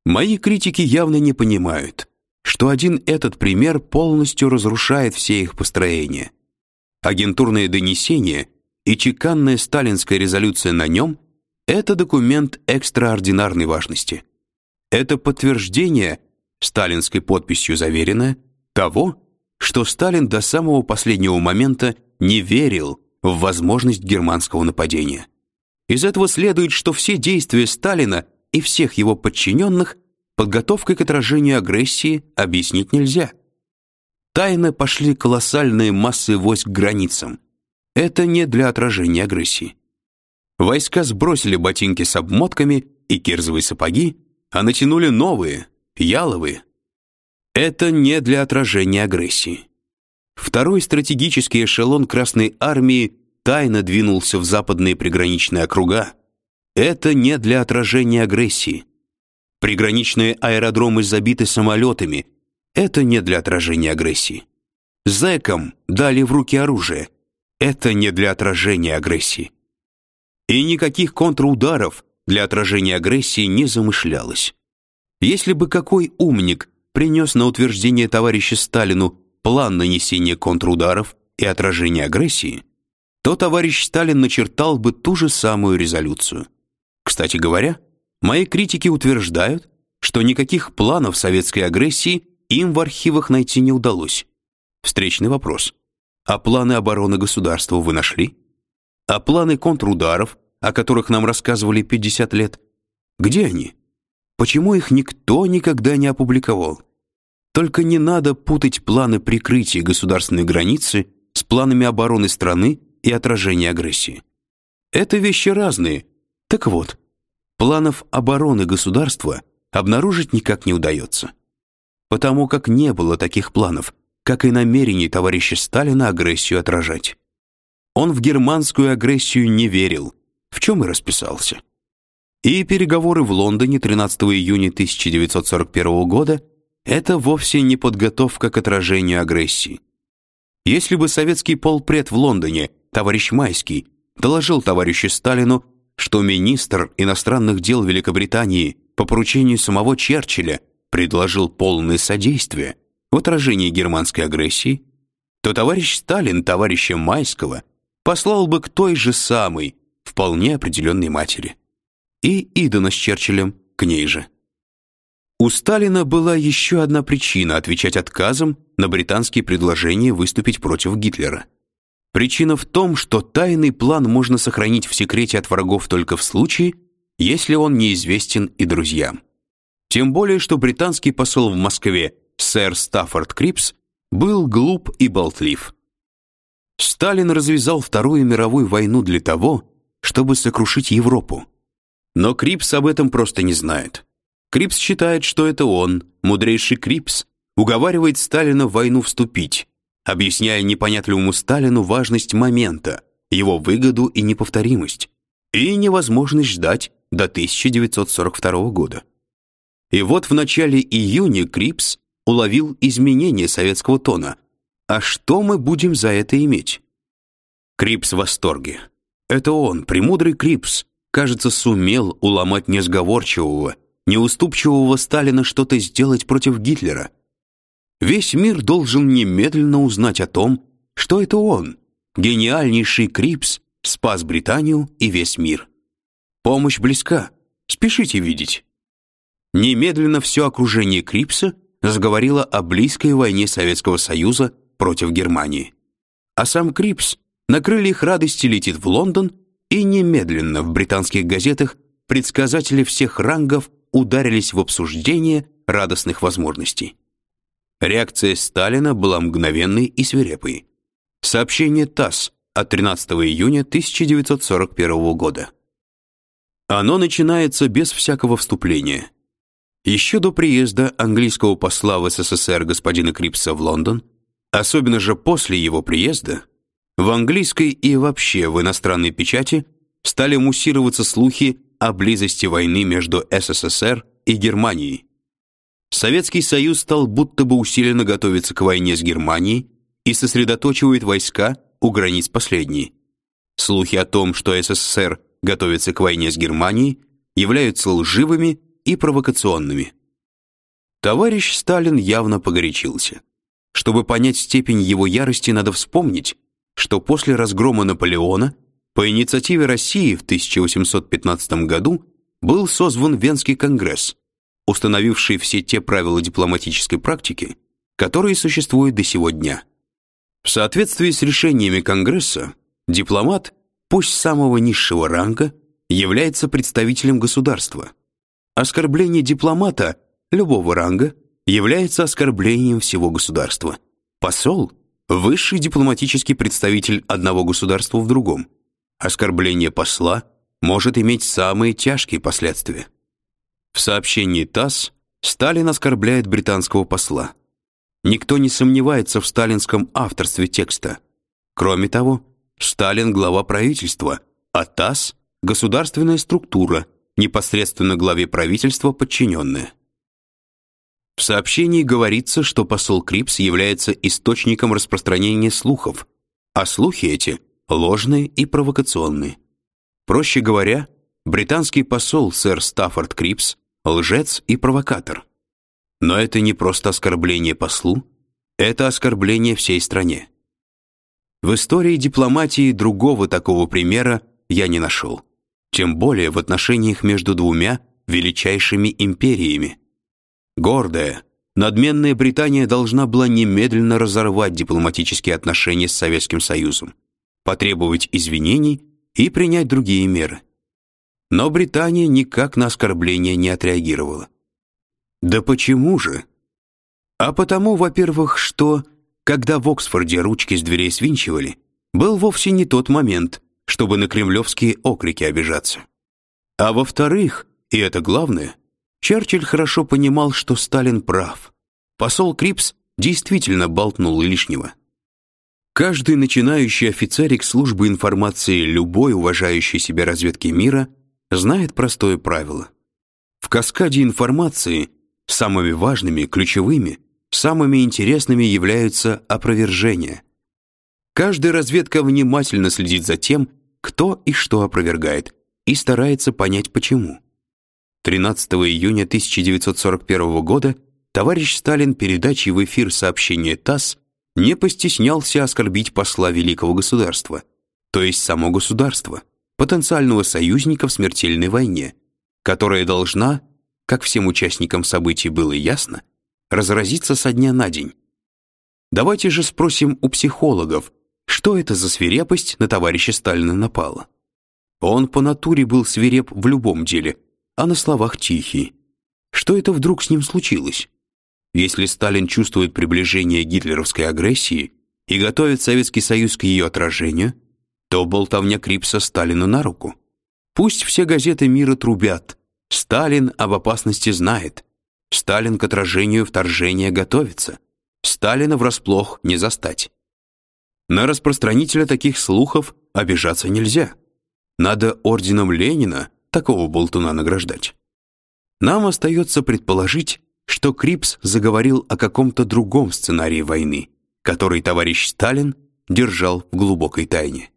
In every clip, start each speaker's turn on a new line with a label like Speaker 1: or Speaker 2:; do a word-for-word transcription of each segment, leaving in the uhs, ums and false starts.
Speaker 1: Мои критики явно не понимают, что один этот пример полностью разрушает все их построения. Агентурное донесение и чеканная сталинская резолюция на нем – это документ экстраординарной важности. Это подтверждение, сталинской подписью заверено, того, что Сталин до самого последнего момента не верил в возможность германского нападения. Из этого следует, что все действия Сталина и всех его подчиненных подготовкой к отражению агрессии объяснить нельзя. Тайно пошли колоссальные массы войск к границам. Это не для отражения агрессии. Войска сбросили ботинки с обмотками и кирзовые сапоги, а натянули новые, яловые. Это не для отражения агрессии. Второй стратегический эшелон Красной армии тайно двинулся в западные приграничные округа. Это не для отражения агрессии. Приграничные аэродромы забиты самолетами. Это не для отражения агрессии. Зэкам дали в руки оружие. Это не для отражения агрессии. И никаких контрударов для отражения агрессии не замышлялось. Если бы какой умник принес на утверждение товарищу Сталину план нанесения контрударов и отражения агрессии, то товарищ Сталин начертал бы ту же самую резолюцию. Кстати говоря, мои критики утверждают, что никаких планов советской агрессии им в архивах найти не удалось. Встречный вопрос. А планы обороны государства вы нашли? А планы контрударов, о которых нам рассказывали пятьдесят лет, где они? Почему их никто никогда не опубликовал? Только не надо путать планы прикрытия государственной границы с планами обороны страны и отражения агрессии. Это вещи разные. Так вот, планов обороны государства обнаружить никак не удается. Потому как не было таких планов, как и намерений товарища Сталина агрессию отражать. Он в германскую агрессию не верил, в чем и расписался. И переговоры в Лондоне тринадцатого июня тысяча девятьсот сорок первого года это вовсе не подготовка к отражению агрессии. Если бы советский полпред в Лондоне, товарищ Майский, доложил товарищу Сталину, что министр иностранных дел Великобритании по поручению самого Черчилля предложил полное содействие в отражении германской агрессии, то товарищ Сталин товарища Майского послал бы к той же самой, вполне определенной матери. И Идена с Черчиллем к ней же. У Сталина была еще одна причина отвечать отказом на британские предложения выступить против Гитлера. Причина в том, что тайный план можно сохранить в секрете от врагов только в случае, если он неизвестен и друзьям. Тем более, что британский посол в Москве, сэр Стаффорд Крипс, был глуп и болтлив. Сталин развязал Вторую мировую войну для того, чтобы сокрушить Европу. Но Крипс об этом просто не знает. Крипс считает, что это он, мудрейший Крипс, уговаривает Сталина в войну вступить, объясняя непонятливому Сталину важность момента, его выгоду и неповторимость, и невозможность ждать до тысяча девятьсот сорок второго года. И вот в начале июня Крипс уловил изменение советского тона. А что мы будем за это иметь? Крипс в восторге. Это он, премудрый Крипс, кажется, сумел уломать несговорчивого, неуступчивого Сталина что-то сделать против Гитлера. Весь мир должен немедленно узнать о том, что это он, гениальнейший Крипс, спас Британию и весь мир. Помощь близка, спешите видеть. Немедленно все окружение Крипса заговорило о близкой войне Советского Союза против Германии. А сам Крипс на крыльях радости летит в Лондон, и немедленно в британских газетах предсказатели всех рангов ударились в обсуждение радостных возможностей. Реакция Сталина была мгновенной и свирепой. Сообщение ТАСС от тринадцатого июня тысяча девятьсот сорок первого года. Оно начинается без всякого вступления. Еще до приезда английского посла в СССР господина Крипса в Лондон, особенно же после его приезда, в английской и вообще в иностранной печати стали муссироваться слухи о близости войны между СССР и Германией. Советский Союз стал будто бы усиленно готовиться к войне с Германией и сосредотачивает войска у границ последней. Слухи о том, что СССР готовится к войне с Германией, являются лживыми и провокационными. Товарищ Сталин явно погорячился. Чтобы понять степень его ярости, надо вспомнить, что после разгрома Наполеона по инициативе России в тысяча восемьсот пятнадцатом году был созван Венский конгресс, установивший все те правила дипломатической практики, которые существуют до сего дня. В соответствии с решениями конгресса, дипломат, пусть самого низшего ранга, является представителем государства. Оскорбление дипломата любого ранга является оскорблением всего государства. Посол – высший дипломатический представитель одного государства в другом. Оскорбление посла может иметь самые тяжкие последствия. В сообщении ТАСС Сталин оскорбляет британского посла. Никто не сомневается в сталинском авторстве текста. Кроме того, Сталин – глава правительства, а ТАСС – государственная структура, непосредственно главе правительства подчиненная. В сообщении говорится, что посол Крипс является источником распространения слухов, а слухи эти ложные и провокационные. Проще говоря, британский посол сэр Стаффорд Крипс лжец и провокатор. Но это не просто оскорбление послу, это оскорбление всей стране. В истории дипломатии другого такого примера я не нашел, тем более в отношениях между двумя величайшими империями. Гордая, надменная Британия должна была немедленно разорвать дипломатические отношения с Советским Союзом, потребовать извинений и принять другие меры. Но Британия никак на оскорбление не отреагировала. Да почему же? А потому, во-первых, что, когда в Оксфорде ручки с дверей свинчивали, был вовсе не тот момент, чтобы на кремлевские окрики обижаться. А во-вторых, и это главное, Черчилль хорошо понимал, что Сталин прав. Посол Крипс действительно болтнул лишнего. Каждый начинающий офицерик службы информации любой уважающей себя разведки мира знает простое правило. В каскаде информации самыми важными, ключевыми, самыми интересными являются опровержения. Каждая разведка внимательно следит за тем, кто и что опровергает, и старается понять почему. тринадцатого июня тысяча девятьсот сорок первого года товарищ Сталин передачей в эфир сообщения ТАСС не постеснялся оскорбить посла великого государства, то есть само государство, потенциального союзника в смертельной войне, которая должна, как всем участникам событий было ясно, разразиться со дня на день. Давайте же спросим у психологов, что это за свирепость на товарища Сталина напала. Он по натуре был свиреп в любом деле, а на словах тихий. Что это вдруг с ним случилось? Если Сталин чувствует приближение гитлеровской агрессии и готовит Советский Союз к ее отражению, то болтовня Крипса Сталину на руку. Пусть все газеты мира трубят. Сталин об опасности знает. Сталин к отражению вторжения готовится. Сталина врасплох не застать. На распространителя таких слухов обижаться нельзя. Надо орденом Ленина такого болтуна награждать. Нам остается предположить, что Крипс заговорил о каком-то другом сценарии войны, который товарищ Сталин держал в глубокой тайне.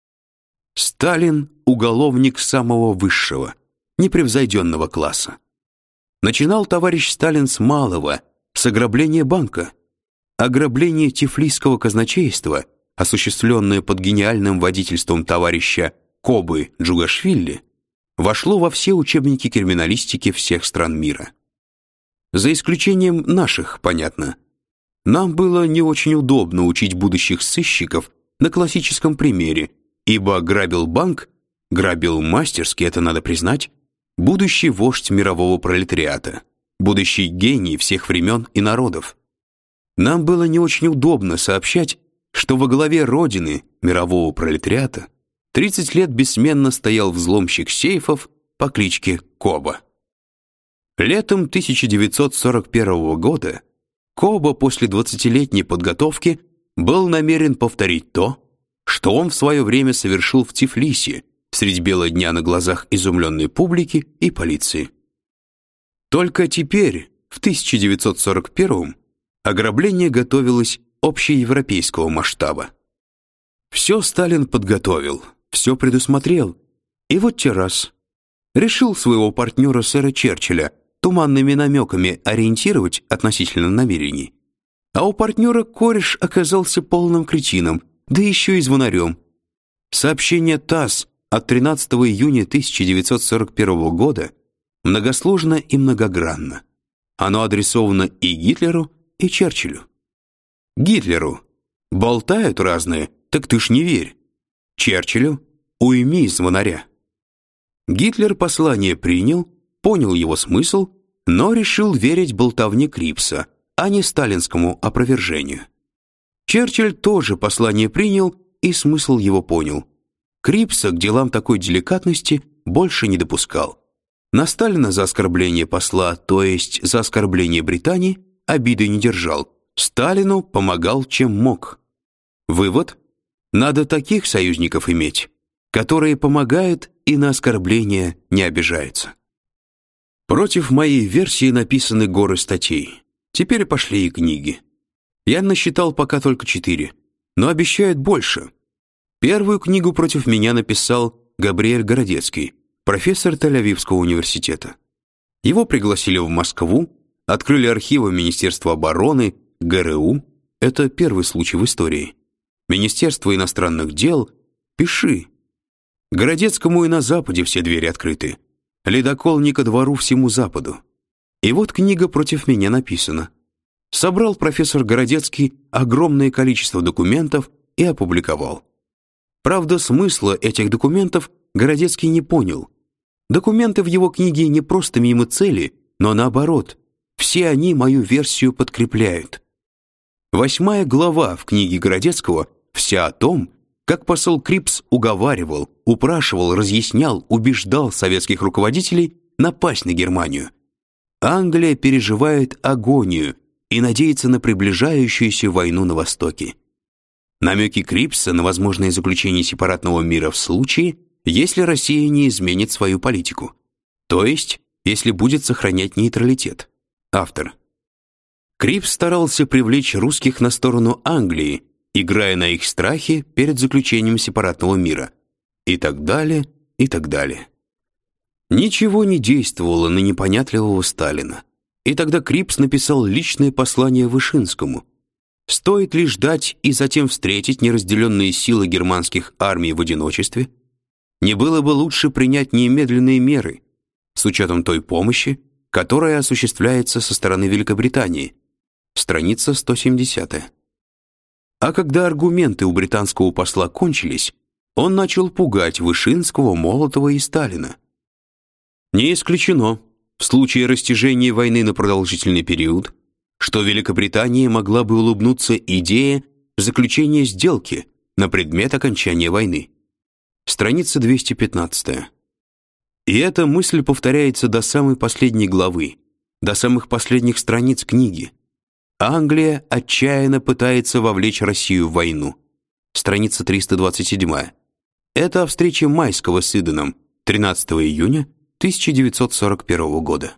Speaker 1: Сталин – уголовник самого высшего, непревзойденного класса. Начинал товарищ Сталин с малого, с ограбления банка. Ограбление Тифлисского казначейства, осуществленное под гениальным водительством товарища Кобы Джугашвили, вошло во все учебники криминалистики всех стран мира. За исключением наших, понятно. Нам было не очень удобно учить будущих сыщиков на классическом примере, ибо грабил банк, грабил мастерски, это надо признать, будущий вождь мирового пролетариата, будущий гений всех времен и народов. Нам было не очень удобно сообщать, что во главе родины мирового пролетариата тридцать лет бессменно стоял взломщик сейфов по кличке Коба. Летом тысяча девятьсот сорок первого года Коба после двадцатилетней подготовки был намерен повторить то, что он в свое время совершил в Тифлисе средь бела дня на глазах изумленной публики и полиции. Только теперь, в тысяча девятьсот сорок первом, ограбление готовилось общеевропейского масштаба. Все Сталин подготовил, все предусмотрел, и вот те раз решил своего партнера сэра Черчилля туманными намеками ориентировать относительно намерений. А у партнера кореш оказался полным кретином, да еще и звонарем. Сообщение ТАСС от тринадцатого июня тысяча девятьсот сорок первого года многосложно и многогранно. Оно адресовано и Гитлеру, и Черчиллю. Гитлеру: болтают разные, так ты ж не верь. Черчиллю: уймись, звонаря. Гитлер послание принял, понял его смысл, но решил верить болтовне Крипса, а не сталинскому опровержению. Черчилль тоже послание принял и смысл его понял. Крипса к делам такой деликатности больше не допускал. На Сталина за оскорбление посла, то есть за оскорбление Британии, обиды не держал. Сталину помогал, чем мог. Вывод: надо таких союзников иметь, которые помогают и на оскорбления не обижаются. Против моей версии написаны горы статей. Теперь пошли и книги. Я насчитал пока только четыре, но обещают больше. Первую книгу против меня написал Габриэль Городецкий, профессор Тель-Авивского университета. Его пригласили в Москву, открыли архивы Министерства обороны, ГРУ. Это первый случай в истории. Министерство иностранных дел. Пиши. Городецкому и на Западе все двери открыты. Ледокол не ко двору всему Западу. И вот книга против меня написана. Собрал профессор Городецкий огромное количество документов и опубликовал. Правда, смысла этих документов Городецкий не понял. Документы в его книге не просто мимо цели, но наоборот, все они мою версию подкрепляют. Восьмая глава в книге Городецкого вся о том, как посол Крипс уговаривал, упрашивал, разъяснял, убеждал советских руководителей напасть на Германию. Англия переживает агонию и надеется на приближающуюся войну на Востоке. Намеки Крипса на возможное заключение сепаратного мира в случае, если Россия не изменит свою политику, то есть, если будет сохранять нейтралитет. Автор. Крипс старался привлечь русских на сторону Англии, играя на их страхе перед заключением сепаратного мира. И так далее, и так далее. Ничего не действовало на непонятливого Сталина. И тогда Крипс написал личное послание Вышинскому. Стоит ли ждать и затем встретить неразделенные силы германских армий в одиночестве? Не было бы лучше принять немедленные меры, с учетом той помощи, которая осуществляется со стороны Великобритании. Страница сто семидесятая. А когда аргументы у британского посла кончились, он начал пугать Вышинского, Молотова и Сталина. Не исключено, в случае растяжения войны на продолжительный период, что Великобритания могла бы улыбнуться идее заключения сделки на предмет окончания войны. Страница двести пятнадцатая. И эта мысль повторяется до самой последней главы, до самых последних страниц книги. Англия отчаянно пытается вовлечь Россию в войну. Страница триста двадцать седьмая. Это о встрече Майского с Иденом тринадцатого июня тысяча девятьсот сорок первого года.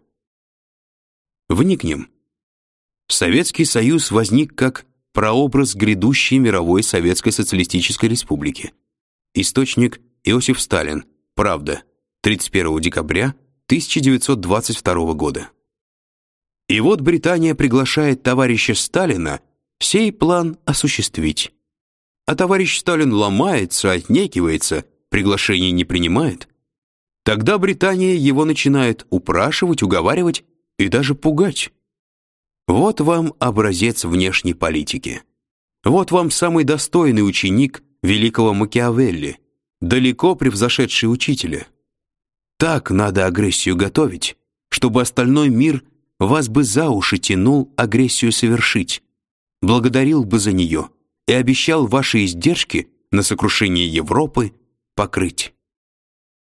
Speaker 1: Вникнем. Советский Союз возник как прообраз грядущей мировой Советской Социалистической Республики. Источник: Иосиф Сталин. Правда. тридцать первого декабря тысяча девятьсот двадцать второго года. И вот Британия приглашает товарища Сталина сей план осуществить. А товарищ Сталин ломается, отнекивается, приглашение не принимает. Тогда Британия его начинает упрашивать, уговаривать и даже пугать. Вот вам образец внешней политики. Вот вам самый достойный ученик великого Макиавелли, далеко превзошедший учителя. Так надо агрессию готовить, чтобы остальной мир вас бы за уши тянул агрессию совершить, благодарил бы за нее и обещал ваши издержки на сокрушение Европы покрыть.